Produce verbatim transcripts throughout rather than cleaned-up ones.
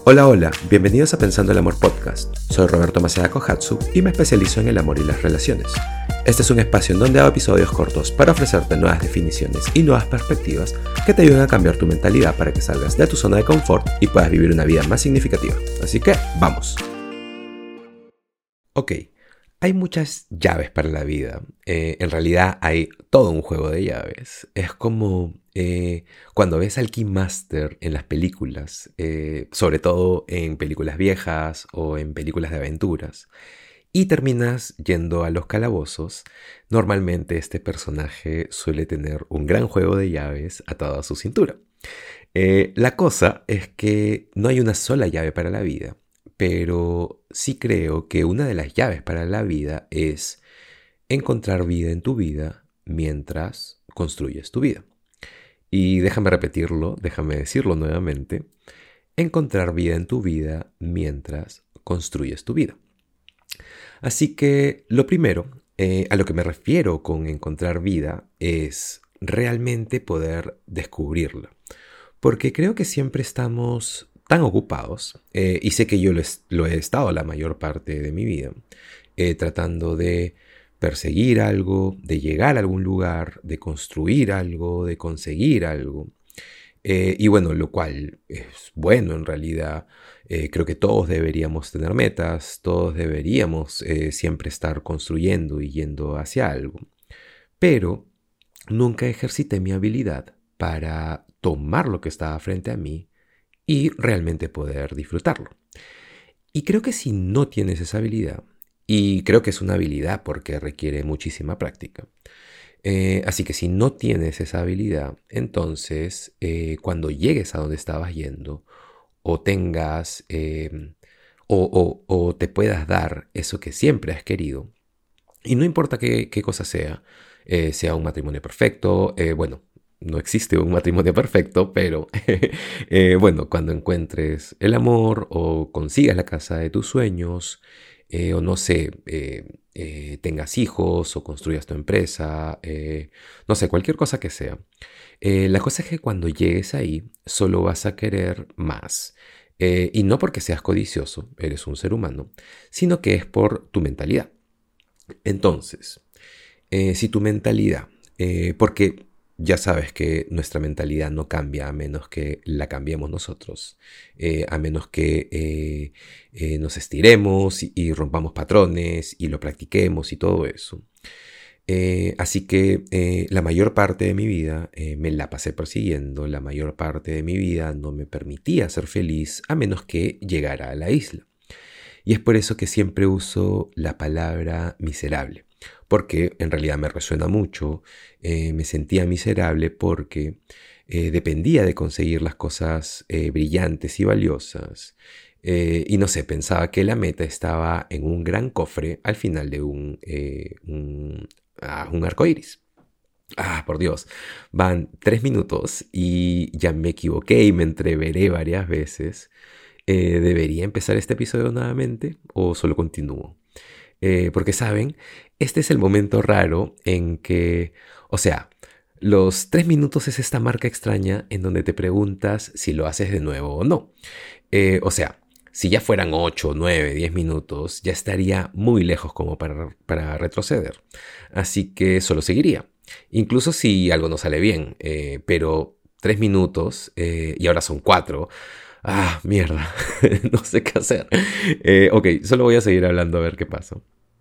Hola, hola, bienvenidos a Pensando el Amor Podcast. Soy Roberto Maceda Kohatsu y me especializo en el amor y las relaciones. Este es un espacio en donde hago episodios cortos para ofrecerte nuevas definiciones y nuevas perspectivas que te ayuden a cambiar tu mentalidad para que salgas de tu zona de confort y puedas vivir una vida más significativa. Así que, ¡vamos! Ok, hay muchas llaves para la vida. Eh, en realidad hay todo un juego de llaves. Es como eh, cuando ves al Keymaster en las películas, eh, sobre todo en películas viejas o en películas de aventuras, y terminas yendo a los calabozos. Normalmente este personaje suele tener un gran juego de llaves atado a su cintura. Eh, la cosa es que no hay una sola llave para la vida, pero sí creo que una de las llaves para la vida es encontrar vida en tu vida mientras construyes tu vida. Y déjame repetirlo, déjame decirlo nuevamente, encontrar vida en tu vida mientras construyes tu vida. Así que lo primero, eh, a lo que me refiero con encontrar vida, es realmente poder descubrirla. Porque creo que siempre estamos tan ocupados, eh, y sé que yo lo, es, lo he estado la mayor parte de mi vida, eh, tratando de perseguir algo, de llegar a algún lugar, de construir algo, de conseguir algo. Eh, y bueno, lo cual es bueno en realidad. Eh, creo que todos deberíamos tener metas, todos deberíamos eh, siempre estar construyendo y yendo hacia algo. Pero nunca ejercité mi habilidad para tomar lo que estaba frente a mí y realmente poder disfrutarlo. Y creo que si no tienes esa habilidad, y creo que es una habilidad porque requiere muchísima práctica, eh, así que si no tienes esa habilidad, entonces eh, cuando llegues a donde estabas yendo, o tengas, eh, o, o, o te puedas dar eso que siempre has querido, y no importa qué, qué cosa sea, eh, sea un matrimonio perfecto, eh, bueno, no existe un matrimonio perfecto, pero eh, bueno, cuando encuentres el amor o consigas la casa de tus sueños, eh, o no sé, eh, eh, tengas hijos o construyas tu empresa, eh, no sé, cualquier cosa que sea. Eh, la cosa es que cuando llegues ahí, solo vas a querer más. Eh, y no porque seas codicioso, eres un ser humano, sino que es por tu mentalidad. Entonces, eh, si tu mentalidad, eh, porque ya sabes que nuestra mentalidad no cambia a menos que la cambiemos nosotros, eh, a menos que eh, eh, nos estiremos y, y rompamos patrones y lo practiquemos y todo eso. Eh, así que eh, la mayor parte de mi vida eh, me la pasé persiguiendo, la mayor parte de mi vida no me permitía ser feliz a menos que llegara a la isla. Y es por eso que siempre uso la palabra miserable, porque en realidad me resuena mucho. Eh, me sentía miserable porque eh, dependía de conseguir las cosas eh, brillantes y valiosas. Eh, y no sé, pensaba que la meta estaba en un gran cofre al final de un, eh, un, ah, un arco iris. Ah, por Dios, van tres minutos y ya me equivoqué y me entreveré varias veces. Eh, ¿debería empezar este episodio nuevamente o solo continúo? Eh, porque saben, este es el momento raro en que, o sea, los tres minutos es esta marca extraña en donde te preguntas si lo haces de nuevo o no. Eh, o sea, si ya fueran ocho, nueve, diez minutos, ya estaría muy lejos como para, para retroceder. Así que solo seguiría. Incluso si algo no sale bien, eh, pero tres minutos eh, y ahora son cuatro. Ah, mierda, no sé qué hacer. Eh, ok, solo voy a seguir hablando a ver qué pasa.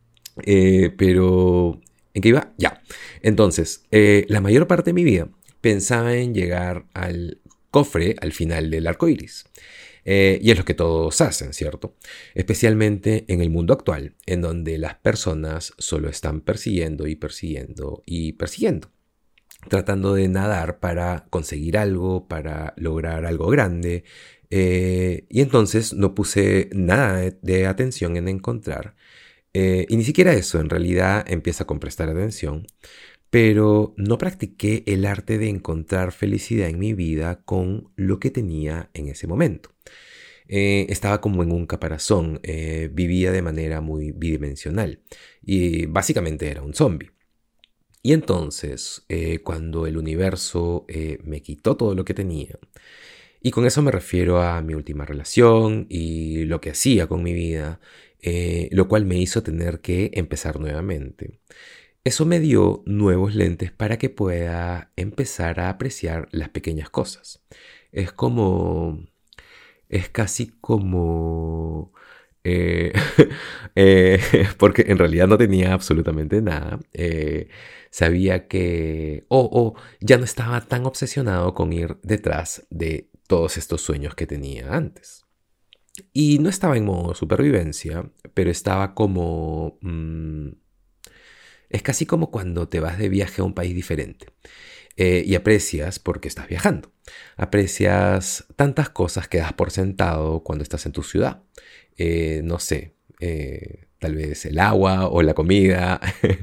Eh, pero, ¿en qué iba? Ya. Entonces, eh, la mayor parte de mi vida pensaba en llegar al cofre al final del arco iris. Eh, y es lo que todos hacen, ¿cierto? Especialmente en el mundo actual, en donde las personas solo están persiguiendo y persiguiendo y persiguiendo, tratando de nadar para conseguir algo, para lograr algo grande. Eh, y entonces no puse nada de, de atención en encontrar. Eh, y ni siquiera eso, en realidad empieza con prestar atención. Pero no practiqué el arte de encontrar felicidad en mi vida con lo que tenía en ese momento. Eh, estaba como en un caparazón, eh, vivía de manera muy bidimensional y básicamente era un zombie. Y entonces, eh, cuando el universo eh, me quitó todo lo que tenía Y con eso me refiero a mi última relación y lo que hacía con mi vida, eh, lo cual me hizo tener que empezar nuevamente. Eso me dio nuevos lentes para que pueda empezar a apreciar las pequeñas cosas. Es como... Es casi como... eh, eh, porque en realidad no tenía absolutamente nada. Eh, sabía que... O o ya no estaba tan obsesionado con ir detrás de todos estos sueños que tenía antes. Y no estaba en modo supervivencia, pero estaba como... mm, es casi como cuando te vas de viaje a un país diferente eh, y aprecias porque estás viajando. Aprecias tantas cosas que das por sentado cuando estás en tu ciudad. Eh, no sé, eh, tal vez el agua o la comida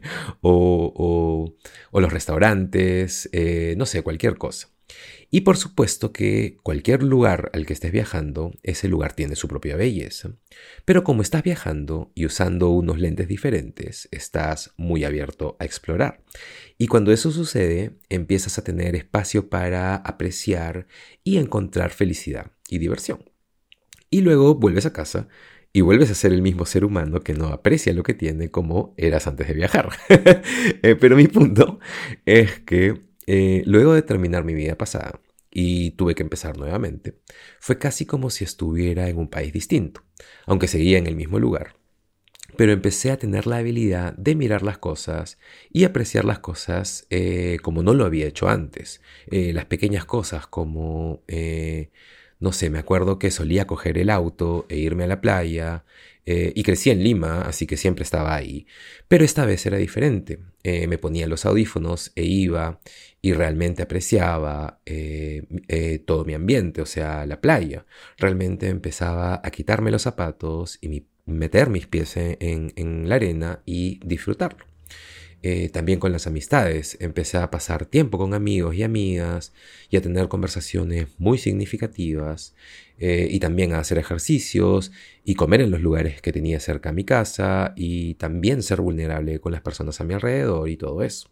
o, o- o los restaurantes, eh, no sé, cualquier cosa. Y por supuesto que cualquier lugar al que estés viajando, ese lugar tiene su propia belleza. Pero como estás viajando y usando unos lentes diferentes, estás muy abierto a explorar. Y cuando eso sucede, empiezas a tener espacio para apreciar y encontrar felicidad y diversión. Y luego vuelves a casa y vuelves a ser el mismo ser humano que no aprecia lo que tiene como eras antes de viajar. Eh, Pero mi punto es que eh, luego de terminar mi vida pasada y tuve que empezar nuevamente, fue casi como si estuviera en un país distinto, aunque seguía en el mismo lugar. Pero empecé a tener la habilidad de mirar las cosas y apreciar las cosas eh, como no lo había hecho antes. Eh, las pequeñas cosas como, eh, no sé, me acuerdo que solía coger el auto e irme a la playa eh, y crecí en Lima, así que siempre estaba ahí. Pero esta vez era diferente. Eh, me ponía los audífonos e iba y realmente apreciaba eh, eh, todo mi ambiente, o sea, la playa. Realmente empezaba a quitarme los zapatos y mi meter mis pies en, en- en la arena y disfrutarlo. Eh, también con las amistades, empecé a pasar tiempo con amigos y amigas y a tener conversaciones muy significativas eh, y también a hacer ejercicios y comer en los lugares que tenía cerca a mi casa y también ser vulnerable con las personas a mi alrededor y todo eso.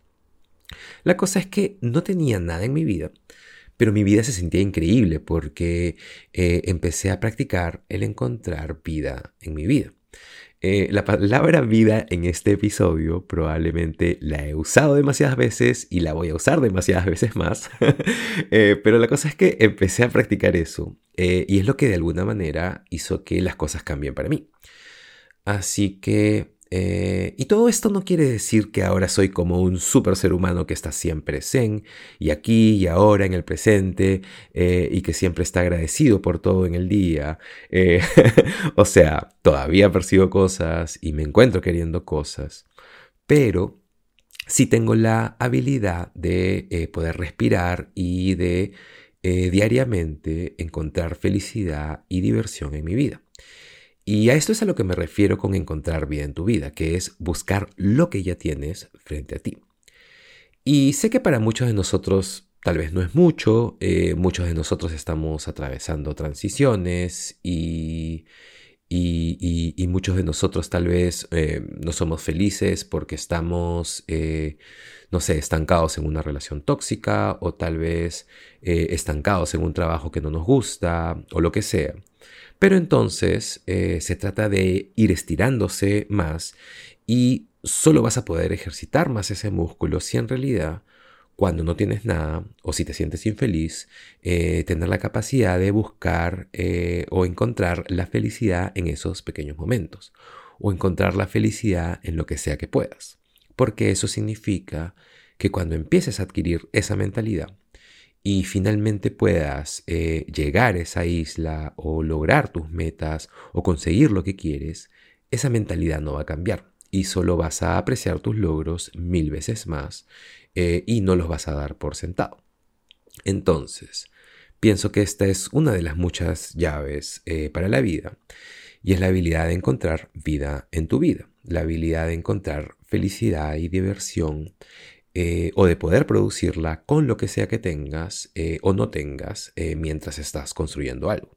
La cosa es que no tenía nada en mi vida, pero mi vida se sentía increíble porque eh, empecé a practicar el encontrar vida en mi vida. Eh, la palabra vida en este episodio probablemente la he usado demasiadas veces y la voy a usar demasiadas veces más. Eh, pero la cosa es que empecé a practicar eso eh, y es lo que de alguna manera hizo que las cosas cambien para mí. Así que... eh, y todo esto no quiere decir que ahora soy como un super ser humano que está siempre zen y aquí y ahora en el presente eh, y que siempre está agradecido por todo en el día. Eh, o sea, todavía percibo cosas y me encuentro queriendo cosas, pero sí tengo la habilidad de eh, poder respirar y de eh, diariamente encontrar felicidad y diversión en mi vida. Y a esto es a lo que me refiero con encontrar vida en tu vida, que es buscar lo que ya tienes frente a ti. Y sé que para muchos de nosotros tal vez no es mucho, eh, muchos de nosotros estamos atravesando transiciones y, y, y- y muchos de nosotros tal vez eh, no somos felices porque estamos, eh, no sé, estancados en una relación tóxica o tal vez eh, estancados en un trabajo que no nos gusta o lo que sea. Pero entonces eh, se trata de ir estirándose más y solo vas a poder ejercitar más ese músculo si en realidad cuando no tienes nada o si te sientes infeliz, eh, tener la capacidad de buscar eh, o encontrar la felicidad en esos pequeños momentos o encontrar la felicidad en lo que sea que puedas. Porque eso significa que cuando empieces a adquirir esa mentalidad, y finalmente puedas eh, llegar a esa isla o lograr tus metas o conseguir lo que quieres, esa mentalidad no va a cambiar y solo vas a apreciar tus logros mil veces más eh, y no los vas a dar por sentado. Entonces, pienso que esta es una de las muchas llaves eh, para la vida y es la habilidad de encontrar vida en tu vida, la habilidad de encontrar felicidad y diversión eh, o de poder producirla con lo que sea que tengas eh, o no tengas eh, mientras estás construyendo algo.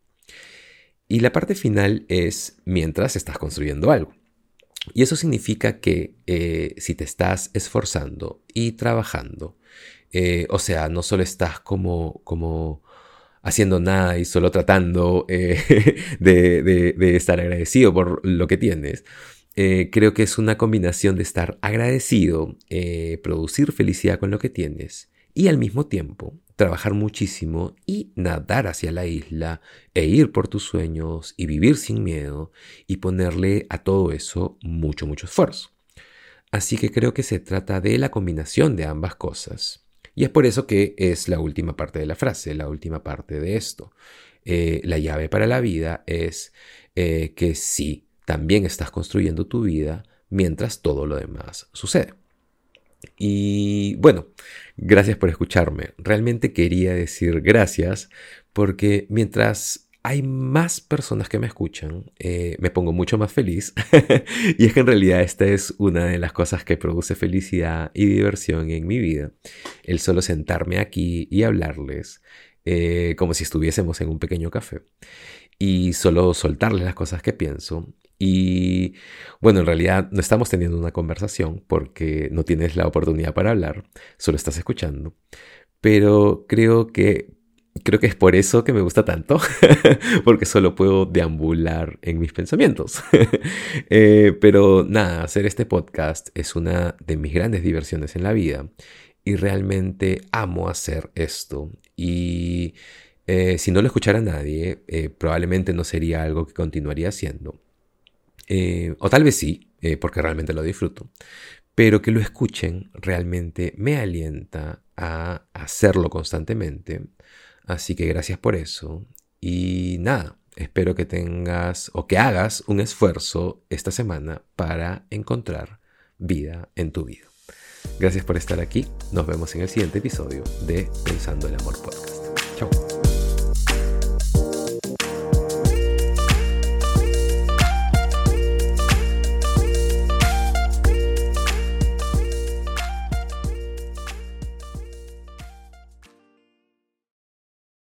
Y la parte final es mientras estás construyendo algo. Y eso significa que eh, si te estás esforzando y trabajando, eh, o sea, no solo estás como, como haciendo nada y solo tratando eh, de, de, de estar agradecido por lo que tienes. Eh, creo que es una combinación de estar agradecido, eh, producir felicidad con lo que tienes y al mismo tiempo trabajar muchísimo y nadar hacia la isla e ir por tus sueños y vivir sin miedo y ponerle a todo eso mucho, mucho esfuerzo. Así que creo que se trata de la combinación de ambas cosas. Y es por eso que es la última parte de la frase, la última parte de esto. Eh, la llave para la vida es eh, que sí, también estás construyendo tu vida mientras todo lo demás sucede. Y bueno, gracias por escucharme. Realmente quería decir gracias porque mientras hay más personas que me escuchan, eh, me pongo mucho más feliz. Y es que en realidad esta es una de las cosas que produce felicidad y diversión en mi vida. El solo sentarme aquí y hablarles eh, como si estuviésemos en un pequeño café. Y solo soltarles las cosas que pienso. Y bueno, en realidad no estamos teniendo una conversación porque no tienes la oportunidad para hablar, solo estás escuchando. Pero creo que, creo que es por eso que me gusta tanto, porque solo puedo deambular en mis pensamientos. eh, pero nada, hacer este podcast es una de mis grandes diversiones en la vida y realmente amo hacer esto. Y eh, si no lo escuchara nadie, eh, probablemente no sería algo que continuaría haciendo. Eh, o tal vez sí, eh, porque realmente lo disfruto. Pero que lo escuchen realmente me alienta a hacerlo constantemente. Así que gracias por eso. Y nada, espero que tengas o que hagas un esfuerzo esta semana para encontrar vida en tu vida. Gracias por estar aquí. Nos vemos en el siguiente episodio de Pensando el Amor Podcast. Chao.